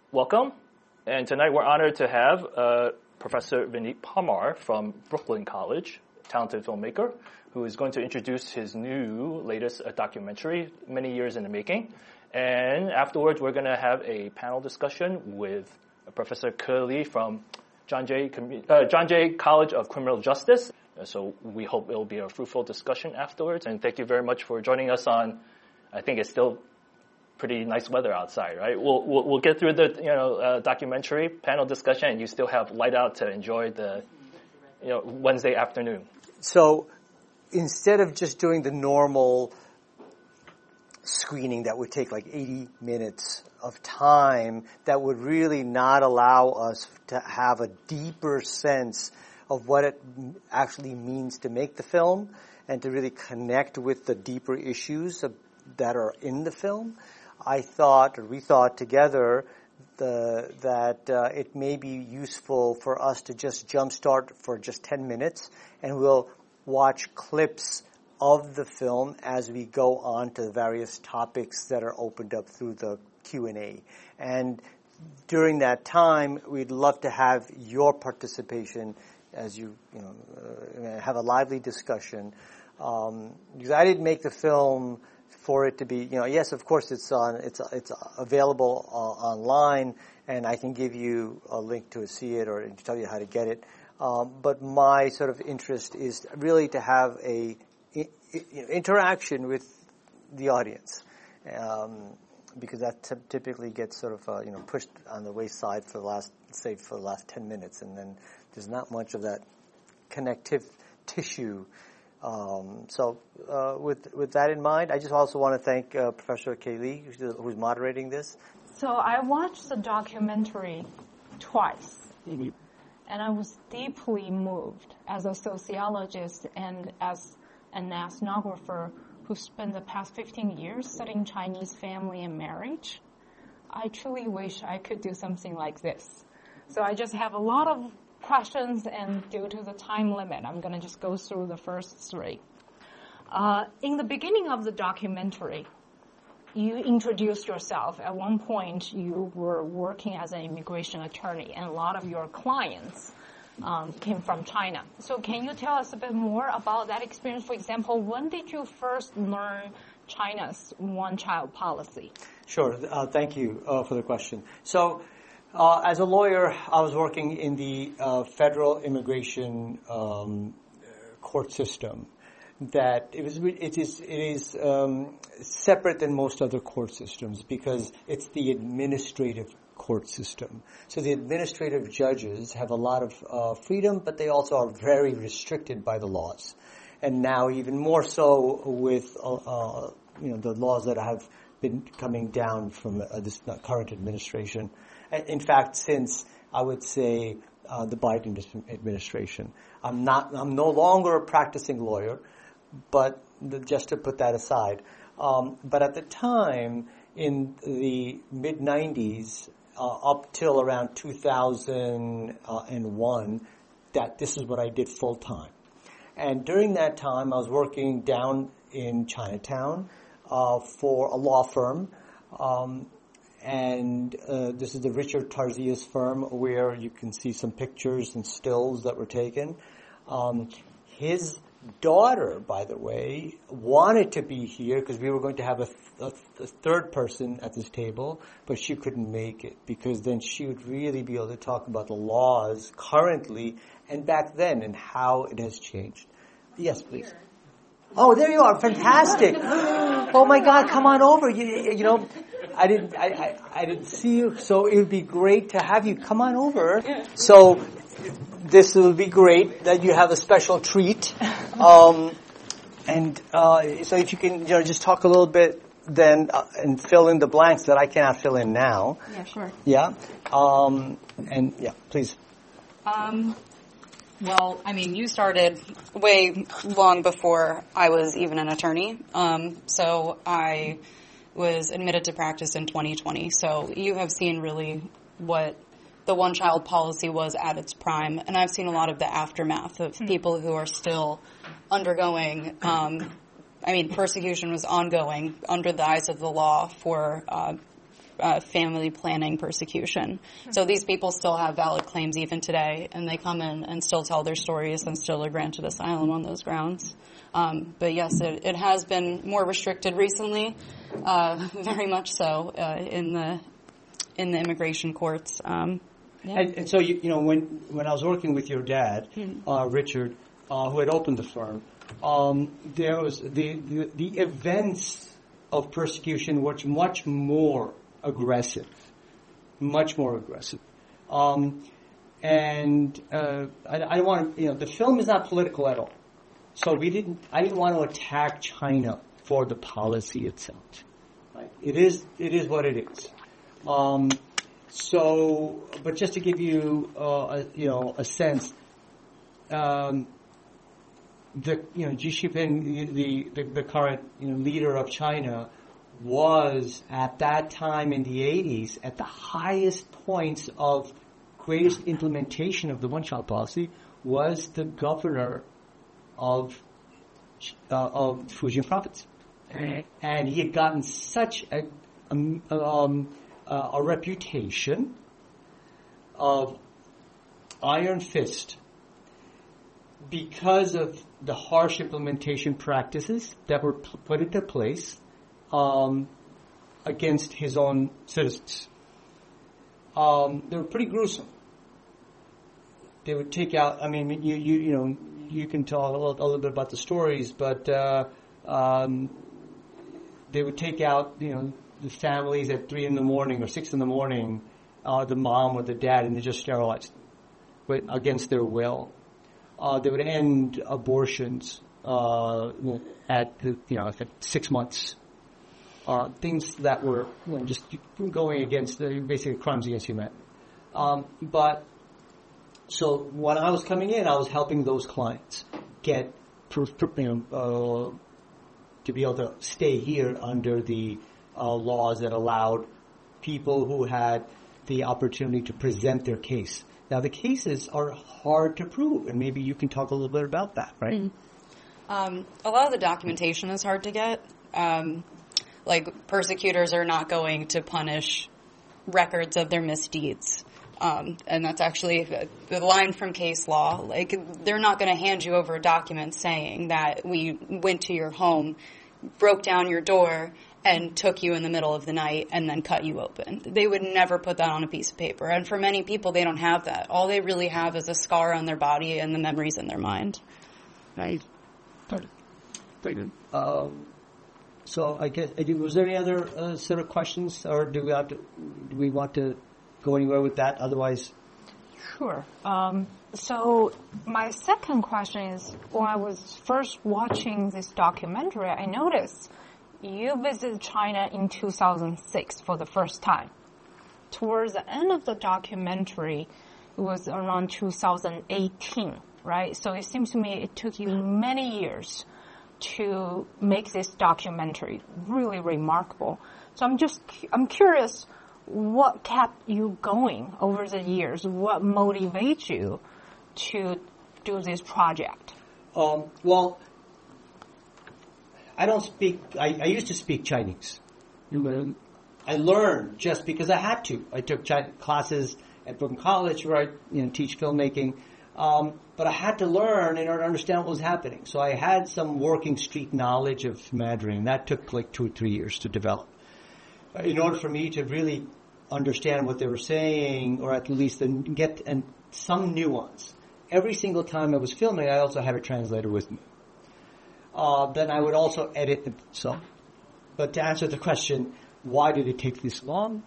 welcome. And tonight we're honored to have Professor Vineet Parmar from Brooklyn College, talented filmmaker, who is going to introduce his new latest documentary, many years in the making. And afterwards, we're going to have a panel discussion with Professor Ke Lee from John Jay College of Criminal Justice. So we hope it'll be a fruitful discussion afterwards. And thank you very much for joining us on, I think it's still pretty nice weather outside, right? We'll get through the documentary panel discussion, and you still have light out to enjoy the Wednesday afternoon. So instead of just doing the normal screening that would take like 80 minutes of time, that would really not allow us to have a deeper sense of what it actually means to make the film and to really connect with the deeper issues that are in the film. We thought together that it may be useful for us to just jumpstart for just 10 minutes, and we'll watch clips of the film as we go on to the various topics that are opened up through the Q&A. And during that time, we'd love to have your participation as you have a lively discussion. Because I didn't make the film for it to be, yes, of course it's available online, and I can give you a link to see it or tell you how to get it. But my sort of interest is really to have a interaction with the audience, because that typically gets sort of pushed on the wayside for the last 10 minutes, and then there's not much of that connective tissue. So with that in mind, I just also want to thank Professor Ke Lee, who's moderating this. So I watched the documentary twice, and I was deeply moved as a sociologist and as an ethnographer who spent the past 15 years studying Chinese family and marriage. I truly wish I could do something like this. So I just have a lot of questions, and due to the time limit, I'm going to just go through the first three. In the beginning of the documentary, you introduced yourself. At one point, you were working as an immigration attorney, and a lot of your clients came from China. So can you tell us a bit more about that experience? For example, when did you first learn China's one-child policy? Sure. Thank you for the question. So as a lawyer, I was working in the federal immigration court system. That it is separate than most other court systems because it's the administrative court system. So the administrative judges have a lot of freedom, but they also are very restricted by the laws. And now even more so with the laws that have been coming down from this current administration. In fact, since I would say the Biden administration, I'm no longer a practicing lawyer, but just to put that aside. But at the time, in the mid-90s, up till around 2001, this is what I did full time. And during that time, I was working down in Chinatown for a law firm. And this is the Richard Tarzius firm, where you can see some pictures and stills that were taken. His daughter, by the way, wanted to be here because we were going to have a third person at this table, but she couldn't make it because then she would really be able to talk about the laws currently and back then and how it has changed. Yes, please. Oh, there you are. Fantastic. Oh my God, come on over. I didn't see you, so it would be great to have you. Come on over. So this will be great that you have a special treat. So if you can, just talk a little bit then and fill in the blanks that I cannot fill in now. Yeah, sure. Yeah. Please. Well, you started way long before I was even an attorney. So I was admitted to practice in 2020. So you have seen really what the one-child policy was at its prime. And I've seen a lot of the aftermath of people who are still undergoing, persecution was ongoing under the eyes of the law for family planning persecution. So these people still have valid claims even today, and they come in and still tell their stories and still are granted asylum on those grounds. But yes, it has been more restricted recently, very much so, in the immigration courts. Yeah. And so, when I was working with your dad, Richard, who had opened the firm, there was the events of persecution were much more aggressive. And I want to, the film is not political at all. So I didn't want to attack China for the policy itself. Right? It is what it is. But just to give you, a sense, Xi Jinping, the current leader of China, was at that time in the 80s at the highest points of greatest implementation of the one-child policy, was the governor of Fujian province, and he had gotten such a reputation of iron fist because of the harsh implementation practices that were put into place against his own citizens. They were pretty gruesome. They would take out. I mean, you can talk a little bit about the stories, but they would take out the families at 3 a.m. or 6 a.m, the mom or the dad, and they just sterilized them against their will. They would end abortions at 6 months. Things that were just going against basically crimes against humanity. So when I was coming in, I was helping those clients get to be able to stay here under the laws that allowed people who had the opportunity to present their case. Now, the cases are hard to prove, and maybe you can talk a little bit about that, right? A lot of the documentation is hard to get. Persecutors are not going to punish records of their misdeeds. And that's actually the line from case law. They're not going to hand you over a document saying that we went to your home, broke down your door, and took you in the middle of the night and then cut you open. They would never put that on a piece of paper. And for many people, they don't have that. All they really have is a scar on their body and the memories in their mind. Right. So I guess, was there any other set of questions, or do we want to go anywhere with that? Otherwise, sure. So my second question is, when I was first watching this documentary, I noticed you visited China in 2006 for the first time. Towards the end of the documentary, it was around 2018, right? So it seems to me it took you many years to make this documentary. Really remarkable. So I'm curious, what kept you going over the years? What motivates you to do this project? Well, I don't speak. I used to speak Chinese. I learned just because I had to. I took classes at Brooklyn College where I teach filmmaking. But I had to learn in order to understand what was happening. So I had some working street knowledge of Mandarin. That took 2 or 3 years to develop. In order for me to really understand what they were saying, or at least get some nuance. Every single time I was filming, I also had a translator with me. Then I would also edit them. But to answer the question, why did it take this long?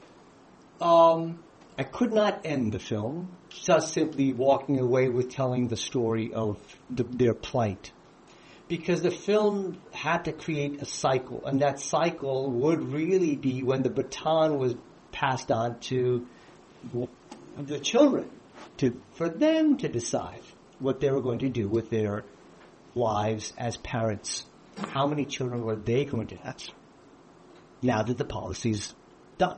I could not end the film just simply walking away with telling the story of their plight. Because the film had to create a cycle, and that cycle would really be when the baton was passed on to the children, for them to decide what they were going to do with their lives as parents. How many children were they going to have now that the policy's done?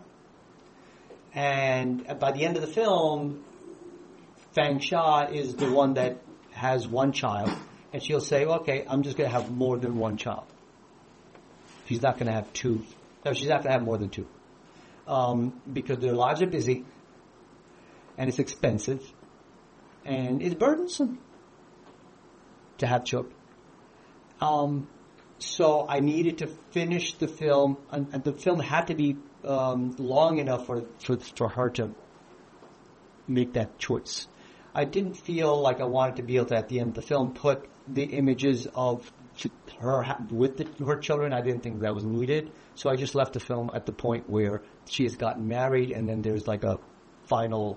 And by the end of the film, Fang Xia is the one that has one child, and she'll say, okay, I'm just going to have more than one child. She's not going to have two. No, she's not going to have more than two. because their lives are busy, and it's expensive, and it's burdensome to have children. So I needed to finish the film, and the film had to be long enough for her to make that choice. I didn't feel like I wanted to be able to, at the end of the film, put the images of her with her children. I didn't think that was needed, so I just left the film at the point where she has gotten married, and then there's like a final,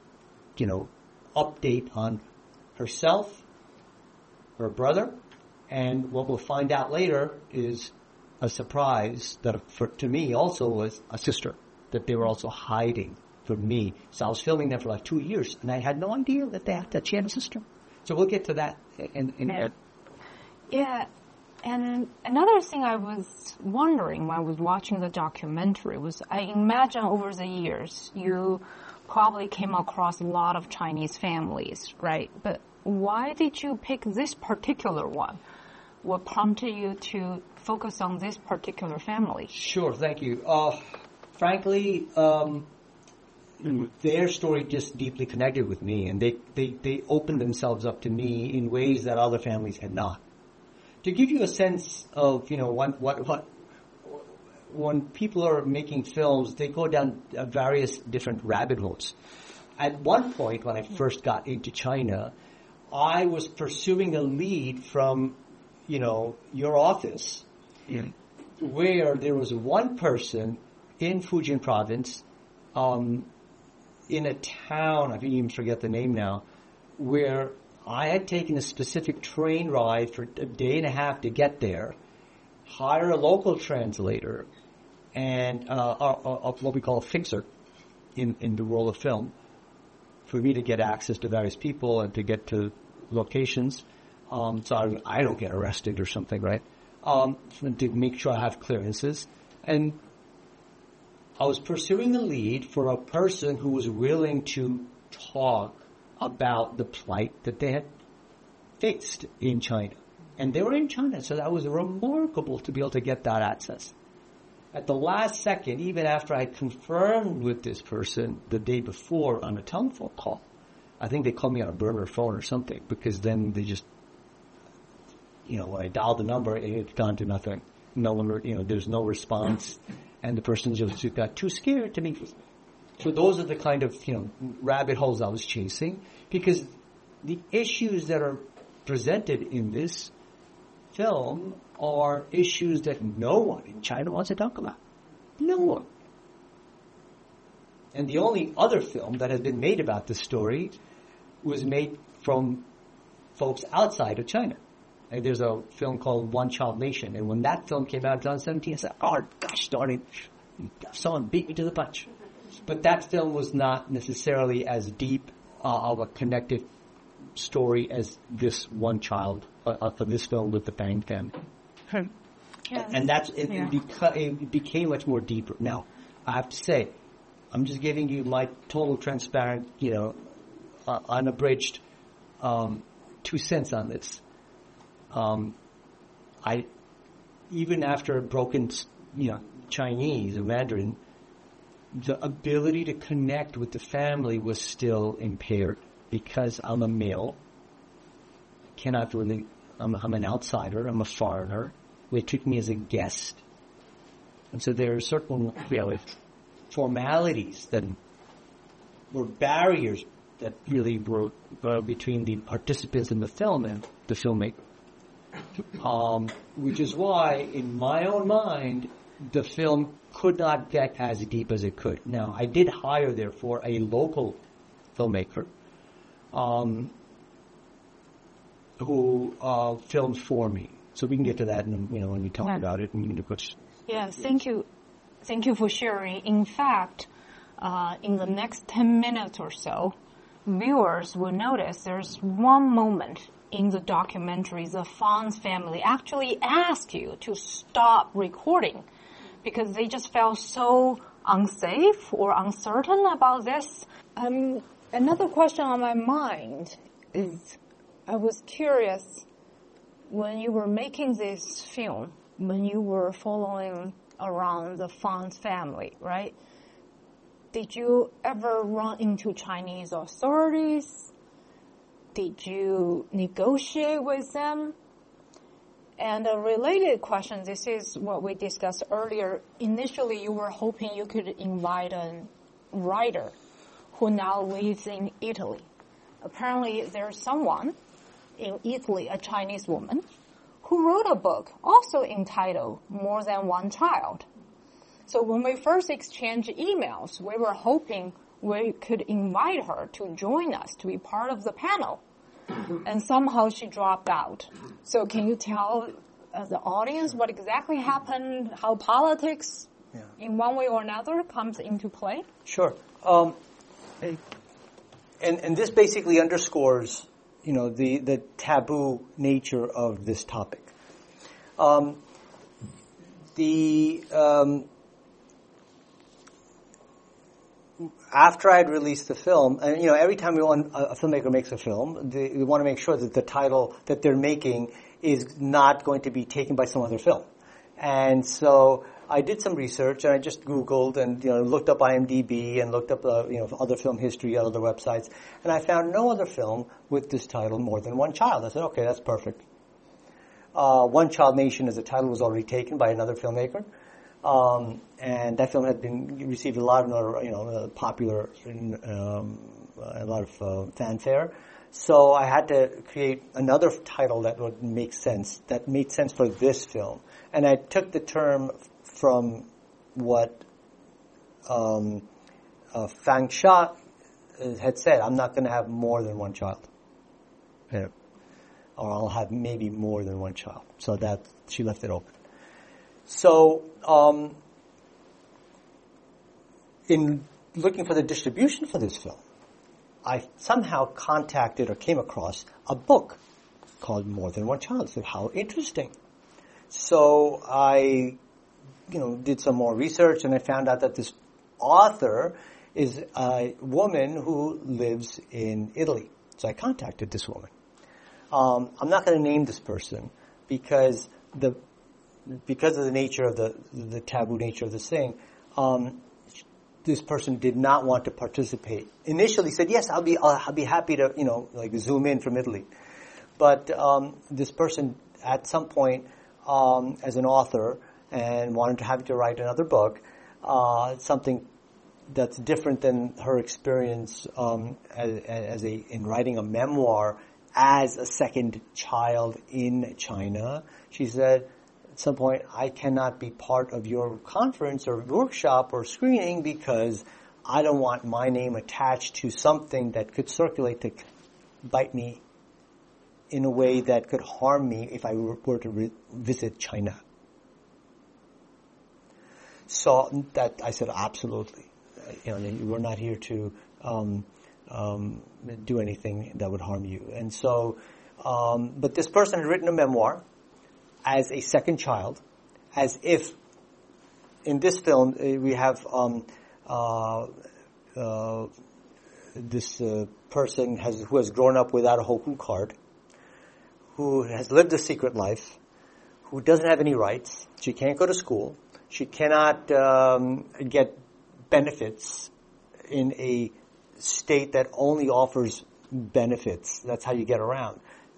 update on herself, her brother, and what we'll find out later is a surprise that to me also was a sister that they were also hiding from me. So I was filming them for like 2 years, and I had no idea that she had a sister. So we'll get to that Yeah, and another thing I was wondering when I was watching the documentary was, I imagine over the years you probably came across a lot of Chinese families, right? But why did you pick this particular one? What prompted you to focus on this particular family? Sure, thank you. Frankly, their story just deeply connected with me, and they opened themselves up to me in ways that other families had not. To give you a sense of, when people are making films, they go down various different rabbit holes. At one point, when I first got into China, I was pursuing a lead from, your office, where there was one person in Fujian province, in a town, I can even forget the name now, where I had taken a specific train ride for a day and a half to get there, hire a local translator, and what we call a fixer in the world of film, for me to get access to various people and to get to locations, so I don't get arrested or something, right? To make sure I have clearances. And I was pursuing a lead for a person who was willing to talk about the plight that they had faced in China. And they were in China, so that was remarkable to be able to get that access. At the last second, even after I confirmed with this person the day before on a telephone call, I think they called me on a burner phone or something, because then they just, when I dialed the number, it had gone to nothing. No one, there's no response, and the person just got too scared to meet with me. So those are the kind of, rabbit holes I was chasing, because the issues that are presented in this film are issues that no one in China wants to talk about. No one. And the only other film that has been made about this story was made from folks outside of China. Like there's a film called One Child Nation, and when that film came out in 2017, I said, oh gosh darn it, someone beat me to the punch. But that film was not necessarily as deep of a connected story as this one child, for this film with the Bang family. Yes. And it became much more deeper. Now, I have to say, I'm just giving you my total transparent, unabridged 2 cents on this. I, even after broken, Chinese or Mandarin, the ability to connect with the family was still impaired because I'm a male. Cannot really. I'm an outsider. I'm a foreigner. They treat me as a guest, and so there are certain formalities that were barriers that really were between the participants in the film and the filmmaker. Which is why, in my own mind, the film could not get as deep as it could. Now, I did hire, therefore, a local filmmaker who filmed for me. So we can get to that, when we talk about it. And Yes, thank you. Thank you for sharing. In fact, in the next 10 minutes or so, viewers will notice there's one moment in the documentary, the Fons family actually asked you to stop recording because they just felt so unsafe or uncertain about this. Another question on my mind is, I was curious, when you were making this film, when you were following around the Fons family, right? did you ever run into Chinese authorities? Did you negotiate with them? And a related question, this is what we discussed earlier. Initially, you were hoping you could invite a writer who now lives in Italy. Apparently, there's someone in Italy, a Chinese woman, who wrote a book also entitled More Than One Child. So when we first exchanged emails, we were hoping we could invite her to join us, to be part of the panel. And somehow she dropped out. So can you tell the audience what exactly happened, how politics in one way or another comes into play? Sure. And this basically underscores, the taboo nature of this topic. After I had released the film, and every time a filmmaker makes a film, they want to make sure that the title that they're making is not going to be taken by some other film. And so I did some research, and I just Googled and looked up IMDb and looked up other film history on other websites, and I found no other film with this title, More Than One Child. I said, okay, that's perfect. One Child Nation as a title was already taken by another filmmaker. And that film had received a lot of popular, a lot of fanfare. So I had to create another title that would make sense, that made sense for this film. And I took the term from what Fang Xia had said. I'm not going to have more than one child. Or I'll have maybe more than one child. So that she left it open. So, in looking for the distribution for this film, I somehow contacted or came across a book called More Than One Child. I said, how interesting. So I, did some more research, and I found out that this author is a woman who lives in Italy. So I contacted this woman. I'm not going to name this person because of the nature of the taboo nature of this thing, this person did not want to participate. Initially said, yes, I'll be happy to, zoom in from Italy. But, this person at some point, as an author and wanted to have to write another book, something that's different than her experience, in writing a memoir as a second child in China. She said, at some point, I cannot be part of your conference or workshop or screening because I don't want my name attached to something that could circulate to bite me in a way that could harm me if I were to visit China. So that I said, absolutely. We're not here to do anything that would harm you. And so, but this person had written a memoir as a second child, as if in this film we have this person who has grown up without a Hoku card, who has lived a secret life, who doesn't have any rights. She can't go to school. She cannot get benefits in a state that only offers benefits. That's how you get around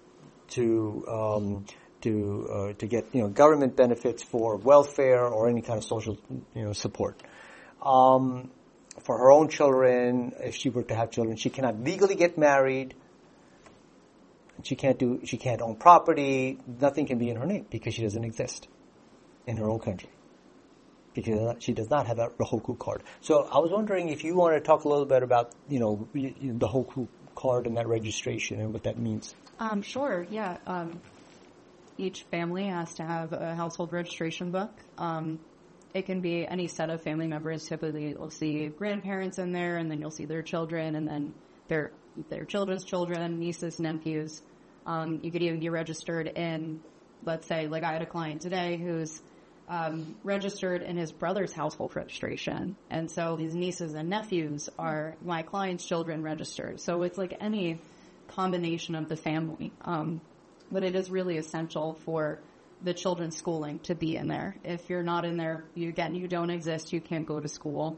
to get government benefits for welfare or any kind of social support. For her own children, if she were to have children, she cannot legally get married. She can't own property. Nothing can be in her name because she doesn't exist in her own country, because she does not have a Hoku card. So I was wondering if you want to talk a little bit about the Hoku card and that registration and what that means. Sure. Yeah. Each family has to have a household registration book. It can be any set of family members. Typically, you'll see grandparents in there, and then you'll see their children, and then their children's children, nieces, nephews. You could even be registered in, let's say, like I had a client today who's registered in his brother's household registration. And so these nieces and nephews are my client's children registered. So it's like any combination of the family. But it is really essential for the children's schooling to be in there. If you're not in there, you don't exist, you can't go to school.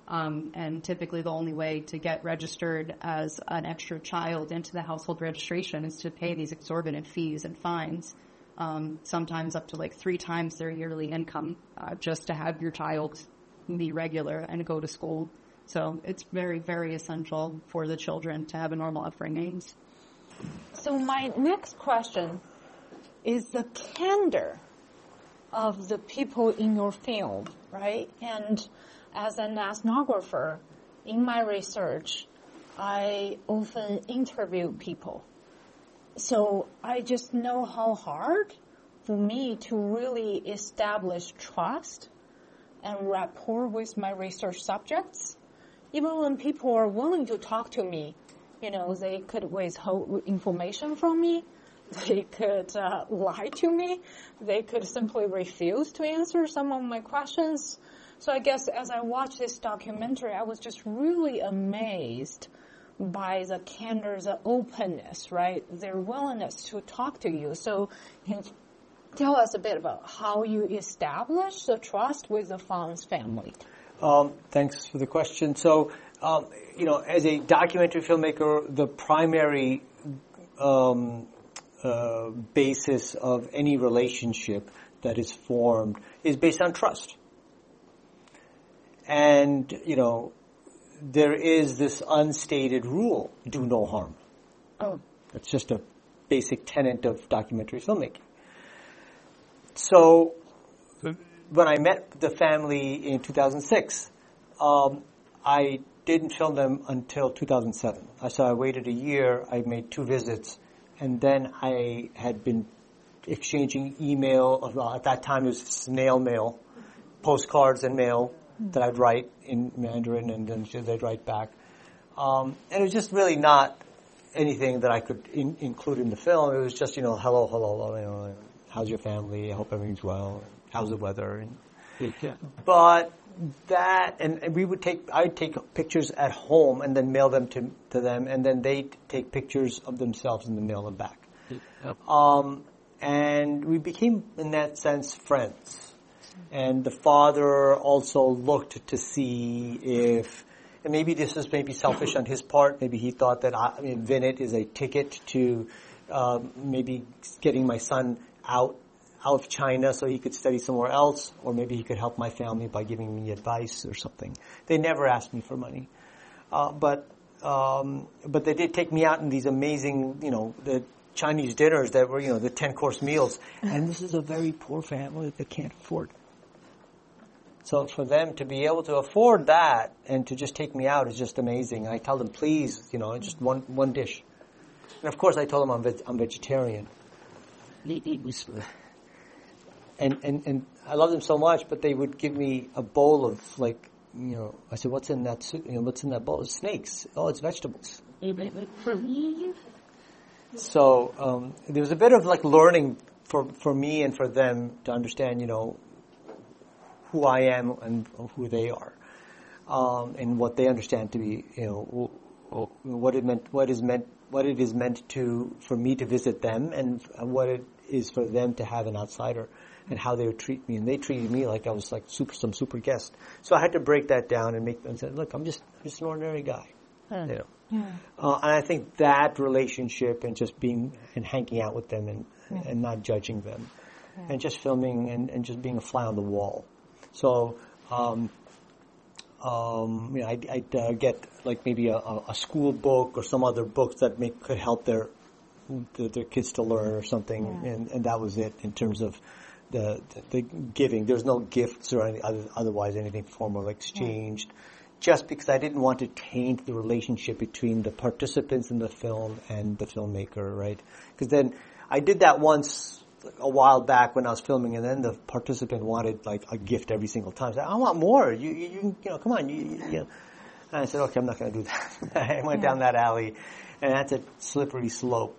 And typically the only way to get registered as an extra child into the household registration is to pay these exorbitant fees and fines, sometimes up to like 3 times their yearly income, just to have your child be regular and go to school. So it's very, very essential for the children to have a normal upbringing. So my next question is the candor of the people in your field, right? And as an ethnographer, in my research, I often interview people. So I just know how hard for me to really establish trust and rapport with my research subjects. Even when people are willing to talk to me, they could withhold information from me. They could lie to me. They could simply refuse to answer some of my questions. So I guess as I watched this documentary, I was just really amazed by the candor, the openness, right? Their willingness to talk to you. So can you tell us a bit about how you establish the trust with the Fang's family? Thanks for the question. So, as a documentary filmmaker, the primary basis of any relationship that is formed is based on trust. And, there is this unstated rule, do no harm. Oh. That's just a basic tenet of documentary filmmaking. So, when I met the family in 2006, I didn't film them until 2007. So I waited a year, I made 2 visits, and then I had been exchanging email. At that time it was snail mail, postcards and mail that I'd write in Mandarin, and then they'd write back. And it was just really not anything that I could include in the film. It was just, hello, how's your family? I hope everything's well. How's the weather? But that, and I'd take pictures at home and then mail them to them, and then they'd take pictures of themselves and then mail them back. And we became, in that sense, friends. And the father also looked to see if, and maybe this was maybe selfish on his part, maybe he thought that Vinit is a ticket to maybe getting my son out of China so he could study somewhere else, or maybe he could help my family by giving me advice or something. They never asked me for money. But they did take me out in these amazing, the Chinese dinners that were, the 10-course meals. And this is a very poor family that can't afford. So for them to be able to afford that and to just take me out is just amazing. I tell them, please, just one dish. And of course I told them I'm vegetarian. And I love them so much, but they would give me a bowl of I said, what's in that soup? What's in that bowl? It's snakes. Oh, it's vegetables. So there was a bit of learning for me and for them to understand, who I am and who they are, and what they understand to be, what it is meant for me to visit them, and what it is for them to have an outsider, and how they would treat me. And they treated me like I was some super guest. So I had to break that down and make them say, look, I'm just an ordinary guy. And I think that relationship and just being and hanging out with them and not judging them, and just filming and just being a fly on the wall. So, I'd get maybe a school book or some other books that could help their kids to learn or something, and that was it in terms of the giving. There's no gifts or otherwise anything formal exchanged, just because I didn't want to taint the relationship between the participants in the film and the filmmaker, right? Because then I did that once a while back when I was filming, and then the participant wanted a gift every single time. I said, I want more. You come on. And I said, okay, I'm not going to do that. I went down that alley, and that's a slippery slope.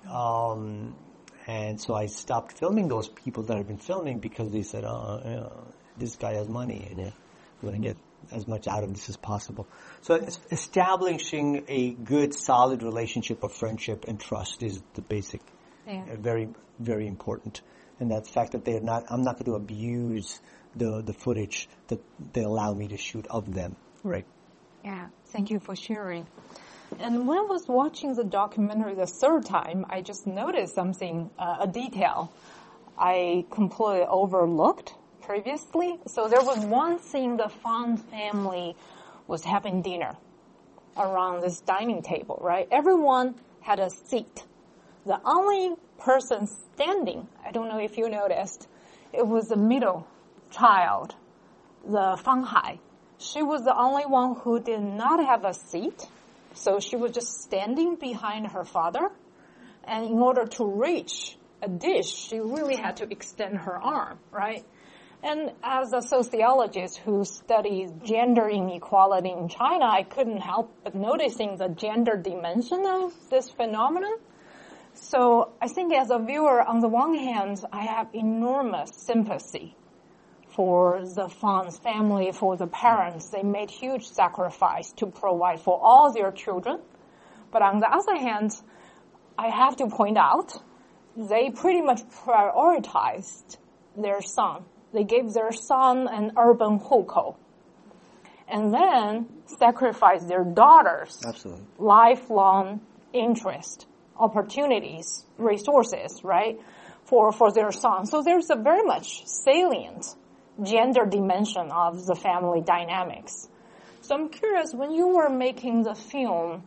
And so I stopped filming those people that I've been filming because they said, this guy has money, and I'm going to get as much out of this as possible. So establishing a good, solid relationship of friendship and trust is the basic. Very, very important. And that's the fact that I'm not going to abuse the footage that they allow me to shoot of them. Right. Yeah, thank you for sharing. And when I was watching the documentary the third time, I just noticed something, a detail I completely overlooked previously. So there was one scene the Fan family was having dinner around this dining table, right? Everyone had a seat. The only person standing, I don't know if you noticed, it was the middle child, the Fang Hai. She was the only one who did not have a seat. So she was just standing behind her father. And in order to reach a dish, she really had to extend her arm, right? And as a sociologist who studies gender inequality in China, I couldn't help but noticing the gender dimension of this phenomenon. So I think as a viewer, on the one hand, I have enormous sympathy for the Fan's family, for the parents. They made huge sacrifice to provide for all their children. But on the other hand, I have to point out, they pretty much prioritized their son. They gave their son an urban hukou. And then sacrificed their daughters' Absolutely. lifelong interest, opportunities, resources, right, for their son. So there's a very much salient gender dimension of the family dynamics. So I'm curious, when you were making the film,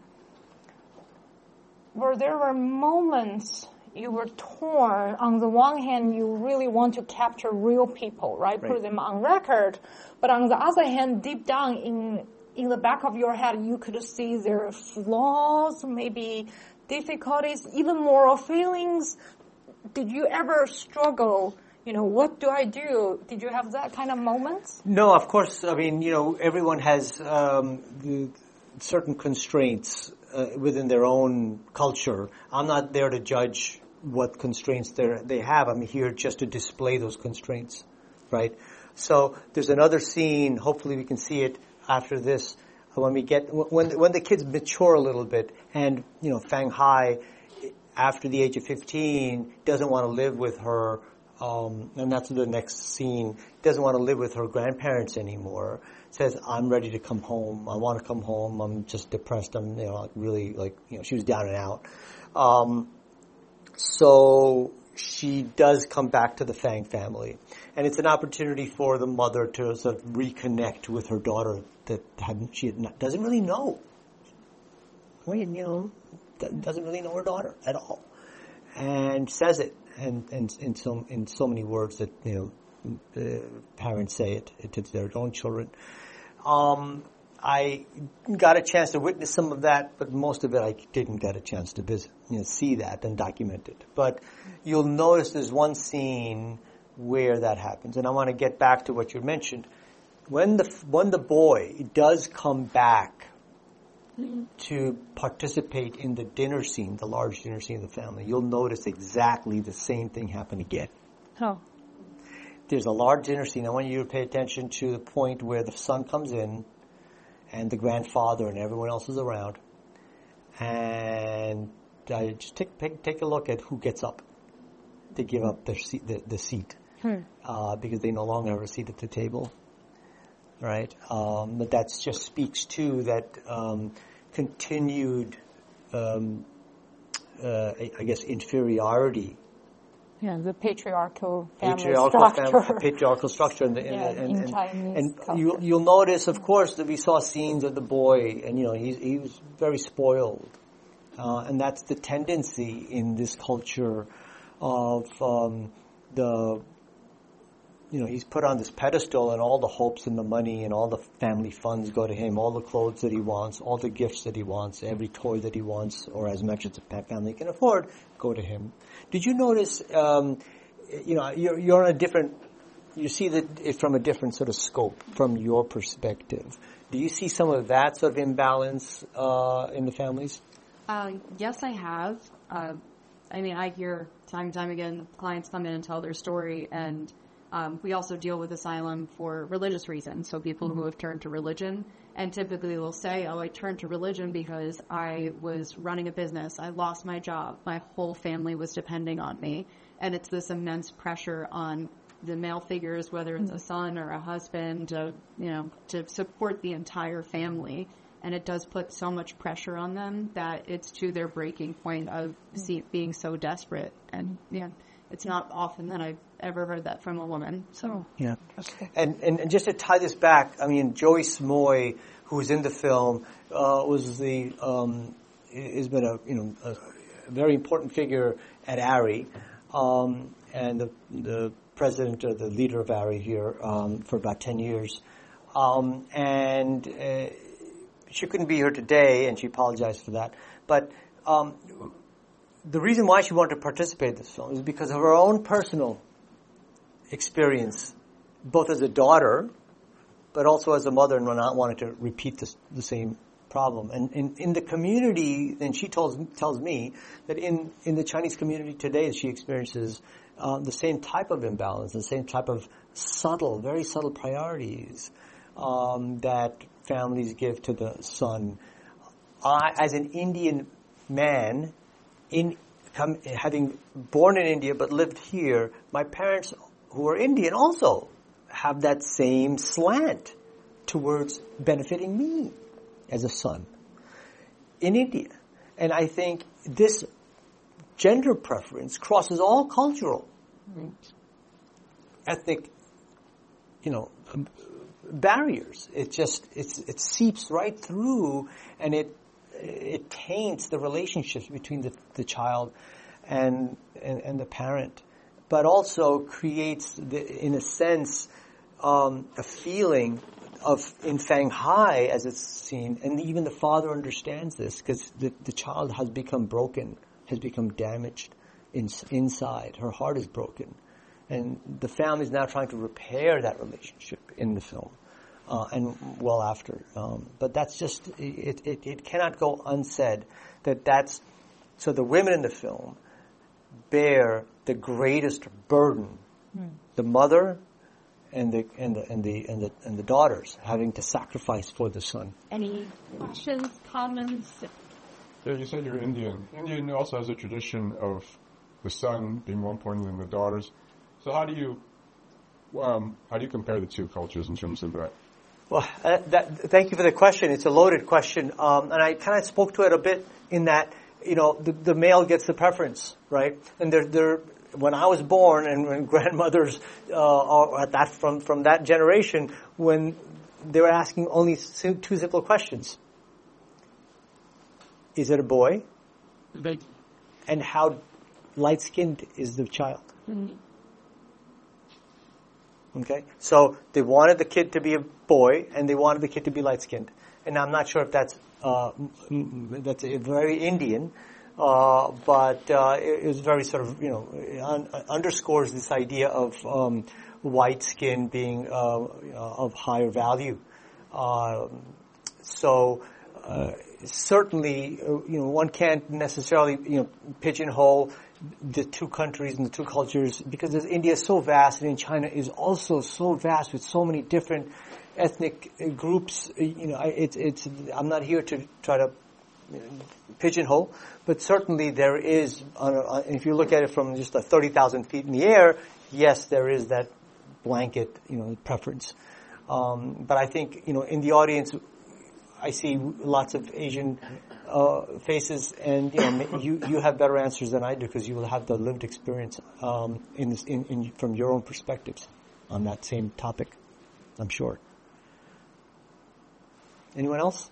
were there moments you were torn? On the one hand, you really want to capture real people, right? Put them on record. But on the other hand, deep down in the back of your head, you could see their flaws, maybe difficulties, even moral feelings. Did you ever struggle? What do I do? Did you have that kind of moments? No, of course. I mean, everyone has certain constraints within their own culture. I'm not there to judge what constraints they have. I'm here just to display those constraints, right? So there's another scene. Hopefully, we can see it after this when the kids mature a little bit, and Fang Hai, after the age of 15, doesn't want to live with her. And that's the next scene. Doesn't want to live with her grandparents anymore. Says, I'm ready to come home. I want to come home. I'm just depressed. I'm, really she was down and out. So she does come back to the Fang family. And it's an opportunity for the mother to sort of reconnect with her daughter that doesn't really know. Doesn't really know her daughter at all. And says it. And in so many words that parents say it to their own children. I got a chance to witness some of that, but most of it I didn't get a chance to visit, see that and document it. But you'll notice there's one scene where that happens, and I want to get back to what you mentioned. When the boy does come back to participate in the dinner scene, the large dinner scene of the family, you'll notice exactly the same thing happen again. Oh. There's a large dinner scene. I want you to pay attention to the point where the son comes in and the grandfather and everyone else is around. And just take a look at who gets up to give up their seat, the seat, because they no longer have a seat at the table. Right, but that just speaks to that continued, I guess, inferiority. Yeah, the patriarchal structure, and Chinese culture. You'll notice, of course, that we saw scenes of the boy, and he was very spoiled, and that's the tendency in this culture of he's put on this pedestal, and all the hopes and the money and all the family funds go to him, all the clothes that he wants, all the gifts that he wants, every toy that he wants, or as much as the family can afford, go to him. Did you notice, you're on a different, you see it from a different sort of scope from your perspective. Do you see some of that sort of imbalance in the families? Yes, I have. I hear time and time again clients come in and tell their story, and we also deal with asylum for religious reasons, so people who have turned to religion, and typically will say, I turned to religion because I was running a business, I lost my job, my whole family was depending on me, and it's this immense pressure on the male figures, whether it's a son or a husband, to support the entire family. And it does put so much pressure on them that it's to their breaking point of being so desperate. And it's not often that I've ever heard that from a woman. So yeah, and just to tie this back, I mean, Joyce Moy, who was in the film, has been a very important figure at ARRI, and the president or the leader of ARRI here for about 10 years, and she couldn't be here today, and she apologized for that. But the reason why she wanted to participate in this film is because of her own personal experience, both as a daughter, but also as a mother, and not wanting to repeat the same problem. And in the community, and she tells me that in the Chinese community today, she experiences the same type of imbalance, the same type of very subtle priorities that families give to the son. As an Indian man, having born in India but lived here, my parents, who are Indian, also have that same slant towards benefiting me as a son in India. And I think this gender preference crosses all cultural, ethnic, barriers. It seeps right through, and it taints the relationships between the child and the parent, but also creates, in a sense, a feeling in Shanghai, as it's seen, and even the father understands this, because the child has become broken, has become damaged inside. Her heart is broken. And the family is now trying to repair that relationship in the film, and well after. But that's just, it cannot go unsaid so the women in the film bear the greatest burden. The mother and the daughters having to sacrifice for the son. Any questions, comments? Yeah, you said you're Indian. Indian also has a tradition of the son being more important than the daughters. So how do you compare the two cultures in terms of that? Well, thank you for the question. It's a loaded question, and I kind of spoke to it a bit in that the male gets the preference, right? And when I was born, and when grandmothers from that generation, when they were asking only two simple questions: is it a boy? And how light-skinned is the child? Mm-hmm. Okay, so they wanted the kid to be a boy, and they wanted the kid to be light-skinned. And I'm not sure if that's very Indian, but it was very sort of underscores this idea of white skin being of higher value. Certainly, one can't necessarily pigeonhole the two countries and the two cultures, because India is so vast, and China is also so vast with so many different ethnic groups. I'm not here to try to pigeonhole, but certainly there is. If you look at it from just 30,000 feet in the air, yes, there is that blanket, preference. But I think, in the audience, I see lots of Asian faces, and you have better answers than I do, because you will have the lived experience from your own perspectives on that same topic, I'm sure. Anyone else?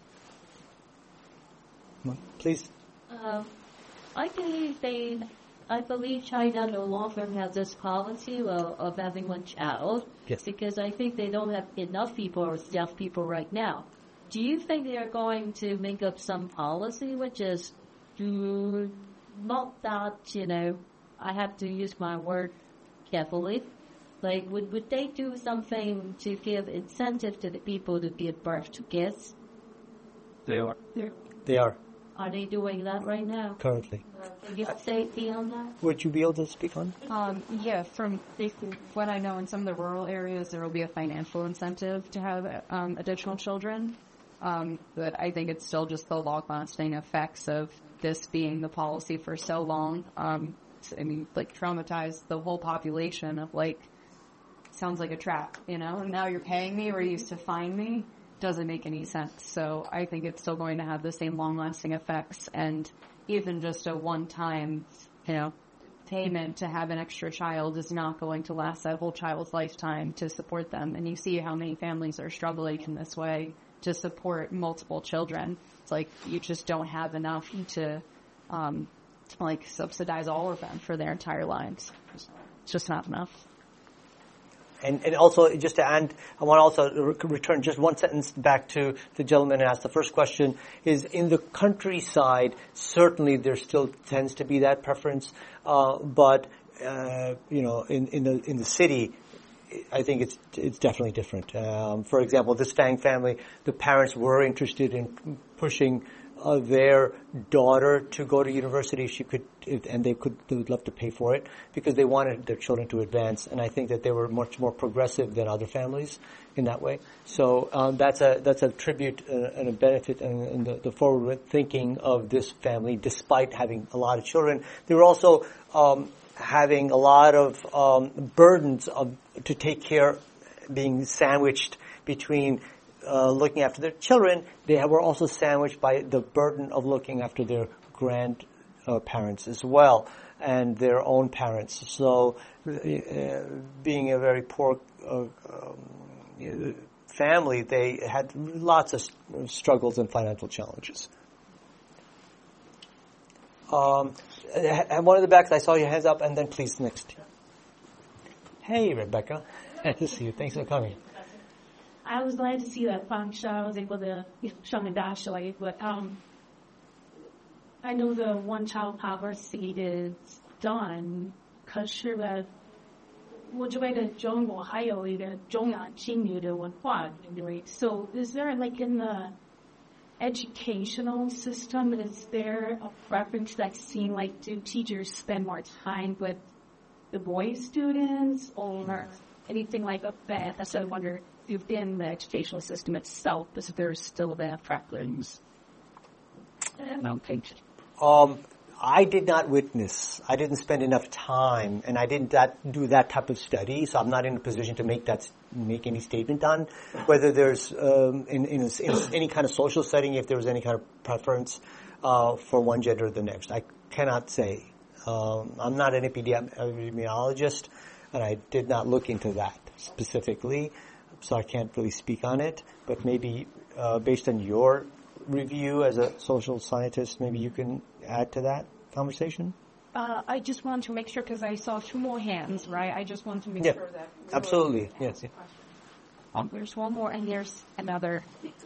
Please. I believe China no longer has this policy of having one child, yes, because I think they don't have enough people or staff people right now. Do you think they are going to make up some policy which is not that, I have to use my word carefully. Like, would they do something to give incentive to the people to give birth to kids? They are. They are. Are they doing that right now? Currently. Can you say on that? Would you be able to speak on? Yeah, from what I know, in some of the rural areas, there will be a financial incentive to have additional children. But I think it's still just the long-lasting effects of this being the policy for so long. Traumatize the whole population of, sounds like a trap, you know? And now you're paying me where you used to fine me. Doesn't make any sense. So I think it's still going to have the same long-lasting effects, and even just a one-time, you know, payment to have an extra child is not going to last that whole child's lifetime to support them. And you see how many families are struggling in this way to support multiple children. It's like you just don't have enough to like subsidize all of them for their entire lives. It's just not enough. And also, just to end, I want to also return just one sentence back to the gentleman who asked the first question, is in the countryside, certainly there still tends to be that preference, but you know, in the city, I think it's definitely different. For example, this Fang family, the parents were interested in pushing their daughter to go to university if she could, and they would love to pay for it because they wanted their children to advance. And I think that they were much more progressive than other families in that way. So that's a tribute and a benefit and the forward thinking of this family, despite having a lot of children. They were also having a lot of burdens to take care, being sandwiched between looking after their children. They were also sandwiched by the burden of looking after their grandparents as well, and their own parents. So, being a very poor family, they had lots of struggles and financial challenges. And one of the backs, I saw your hands up, and then please next. Hey, Rebecca. Nice to see you. Thanks for coming. I was glad to see that function. I was able to show my dash but I know the one-child policy is done. 可是呢，我觉得中国还有一个重要侵略的文化，对不对？ So is there like in the educational system, is there a preference that's seen, like do teachers spend more time with the boy students or anything like that? That's what I wonder. Within the educational system itself, is there still that preference? I did not witness. I didn't spend enough time, and I didn't do that type of study, so I'm not in a position to make any statement on whether there's in any kind of social setting, if there was any kind of preference for one gender or the next. I cannot say. I'm not an epidemiologist, and I did not look into that specifically, so I can't really speak on it. But maybe based on your review as a social scientist, maybe you can add to that conversation? I just want to make sure, because I saw two more hands, right? I just want to make sure that... Absolutely, yes. There's one more, and there's another.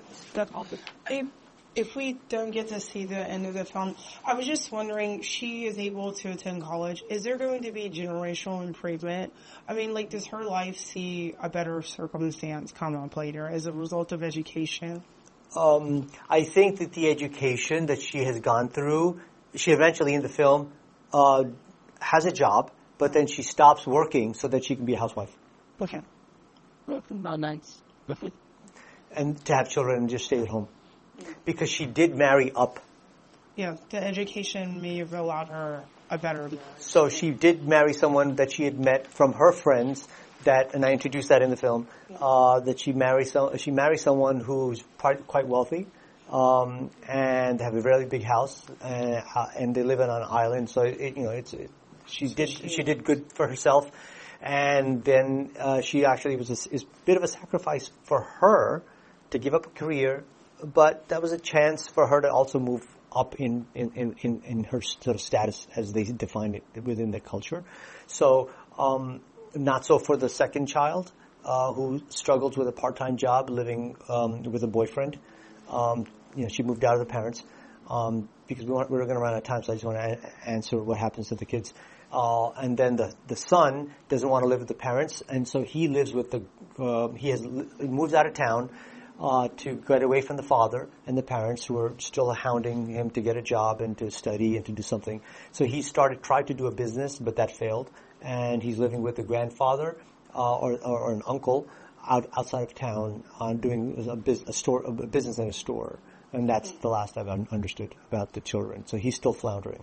If we don't get to see the end of the film, I was just wondering, she is able to attend college. Is there going to be generational improvement? I mean, like, does her life see a better circumstance come up later as a result of education? I think that the education that she has gone through, she eventually in the film has a job, but then she stops working so that she can be a housewife. Okay. Nice. And to have children and just stay at home. Because she did marry up. Yeah, the education may have allowed her a better... So she did marry someone that she had met from her friends, and I introduced that in the film, that she married someone who's quite wealthy, and have a very big house, and they live on an island. So she did good for herself, and then she actually was a bit of a sacrifice for her to give up a career, but that was a chance for her to also move up in her sort of status as they define it within the culture. So. Not so for the second child, who struggles with a part-time job, living with a boyfriend. She moved out of the parents because we were going to run out of time, so I just want to answer what happens to the kids. And then the son doesn't want to live with the parents, and so he lives with he moves out of town to get away from the father and the parents, who are still hounding him to get a job and to study and to do something. So he tried to do a business, but that failed. And he's living with a grandfather or an uncle outside of town, doing a business in a store, and that's the last I've understood about the children. So he's still floundering.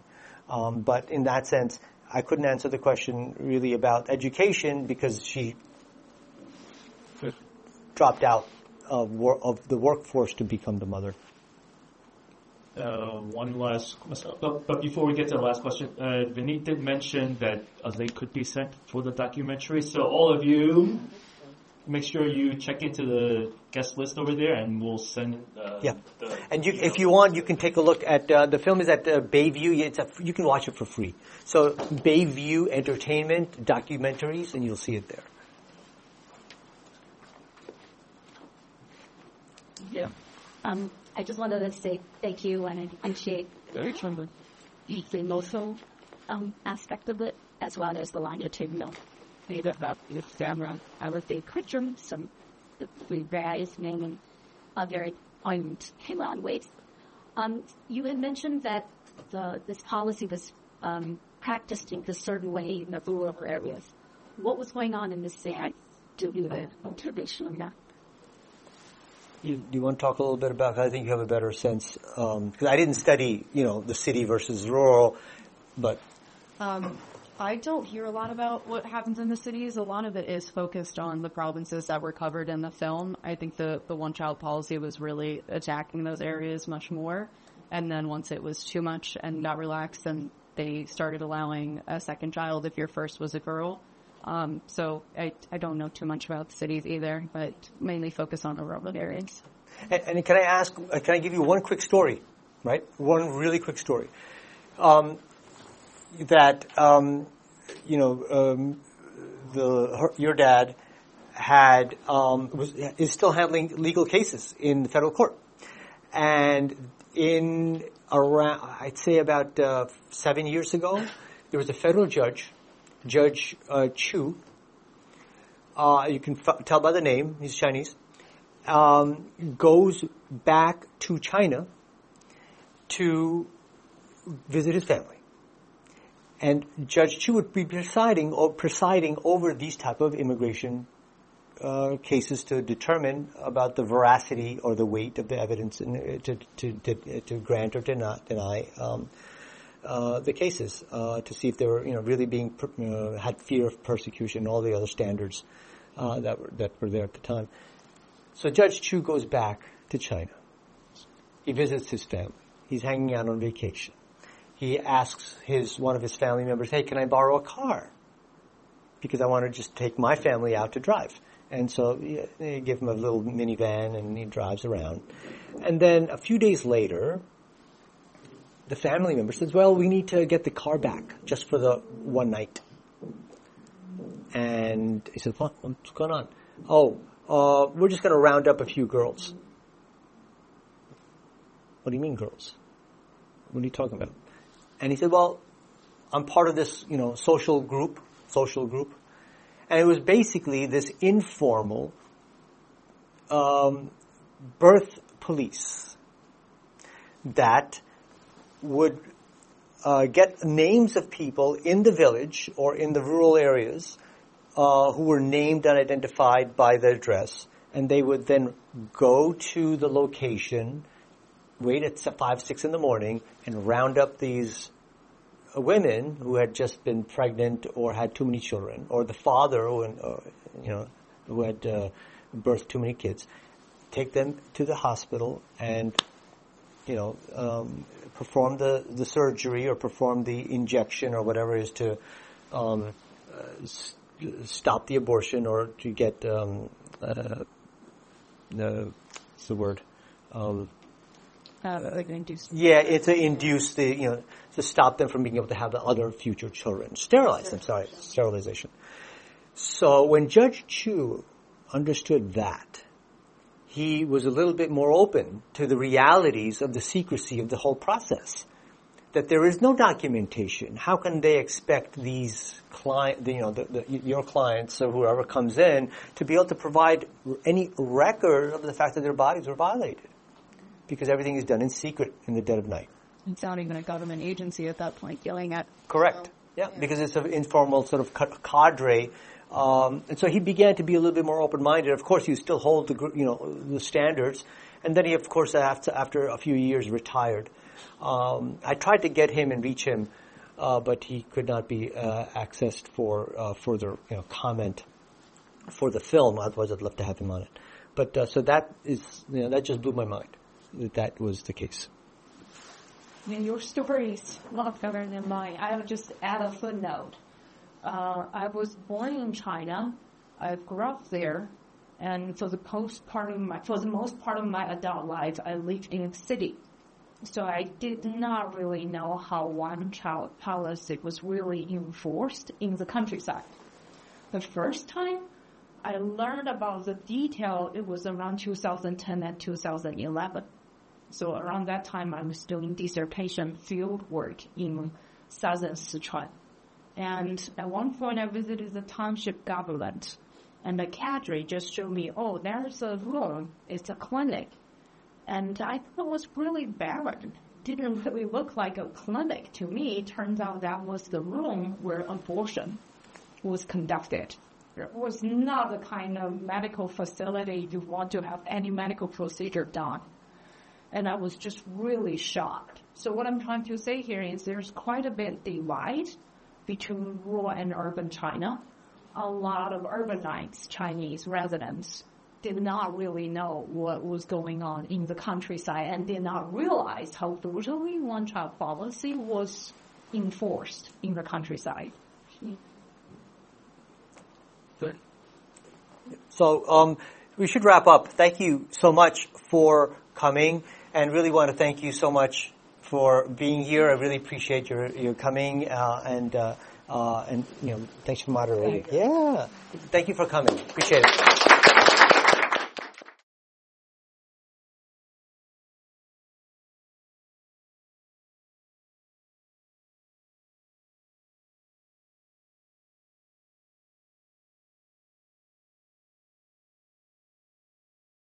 But in that sense, I couldn't answer the question really about education because she dropped out of the workforce to become the mother. One last question. But before we get to the last question, Vineet did mention that a link could be sent for the documentary. So all of you, make sure you check into the guest list over there, and we'll send. And if you want, you can take a look at the film. Is at Bayview. You can watch it for free. So Bayview Entertainment Documentaries, and you'll see it there. Yeah. I just wanted to say thank you and I appreciate the emotional aspect of it, as well as the longitudinal data about the camera. I would say Christian, some the various naming a very poignant in a lot of ways. You had mentioned that this policy was practiced in a certain way in the rural areas. What was going on in this state to do the observation of that? Do you want to talk a little bit about? I think you have a better sense because I didn't study, the city versus rural, but I don't hear a lot about what happens in the cities. A lot of it is focused on the provinces that were covered in the film. I think the one-child policy was really attacking those areas much more, and then once it was too much and got relaxed, then they started allowing a second child if your first was a girl. So I don't know too much about the cities either, but mainly focus on the rural areas. And can I give you one quick story, right? One really quick story. Your dad is still handling legal cases in the federal court. And I'd say about 7 years ago, there was a federal judge, Judge Chu. You can tell by the name, he's Chinese. Goes back to China to visit his family. And Judge Chu would be presiding over these type of immigration cases to determine about the veracity or the weight of the evidence to grant or deny the cases, to see if they were really being had fear of persecution, all the other standards that were there at the time. So Judge Chu goes back to China. He visits his family. He's hanging out on vacation. He asks one of his family members, "Hey, can I borrow a car? Because I want to just take my family out to drive." And so they give him a little minivan, and he drives around. And then a few days later, the family member says, "Well, we need to get the car back just for the one night." And he says, "What's going on?" We're just going to round up a few girls." "What do you mean, girls? What are you talking about?" And he said, "Well, I'm part of this, social group. And it was basically this informal birth police that would get names of people in the village or in the rural areas who were named and identified by their address, and they would then go to the location, wait at 5, 6 in the morning, and round up these women who had just been pregnant or had too many children, or the father who had birthed too many kids, take them to the hospital and perform the surgery or perform the injection or whatever it is to stop the abortion or to get what's the word? Induce. Yeah, it's to induce to stop them from being able to have the other future children. Sterilization. So when Judge Chu understood that, he was a little bit more open to the realities of the secrecy of the whole process. That there is no documentation. How can they expect these your clients or whoever comes in to be able to provide any record of the fact that their bodies were violated? Because everything is done in secret in the dead of night. It's not even a government agency at that point yelling at. Correct. Yeah, because it's an informal sort of cadre. And so he began to be a little bit more open-minded. Of course, he still holds the standards. And then he, of course, after a few years, retired. I tried to get him and reach him, but he could not be accessed for further comment for the film. Otherwise, I'd love to have him on it. But so that is, that just blew my mind that was the case. Your story is a lot better than mine. I will just add a footnote. I was born in China. I grew up there, and for the most part of my adult life, I lived in a city. So I did not really know how one-child policy was really enforced in the countryside. The first time I learned about the detail, it was around 2010 and 2011. So around that time, I was doing dissertation field work in southern Sichuan. And at one point, I visited the township government, and the cadre just showed me, oh, there's a room. It's a clinic. And I thought it was really barren. Didn't really look like a clinic to me. It turns out that was the room where abortion was conducted. It was not the kind of medical facility you want to have any medical procedure done. And I was just really shocked. So what I'm trying to say here is there's quite a bit divide between rural and urban China. A lot of urbanized Chinese residents did not really know what was going on in the countryside and did not realize how brutally one-child policy was enforced in the countryside. Good. So we should wrap up. Thank you so much for coming, and really want to thank you so much for being here. I really appreciate your coming, and thanks for moderating. Yeah, thank you for coming. Appreciate it.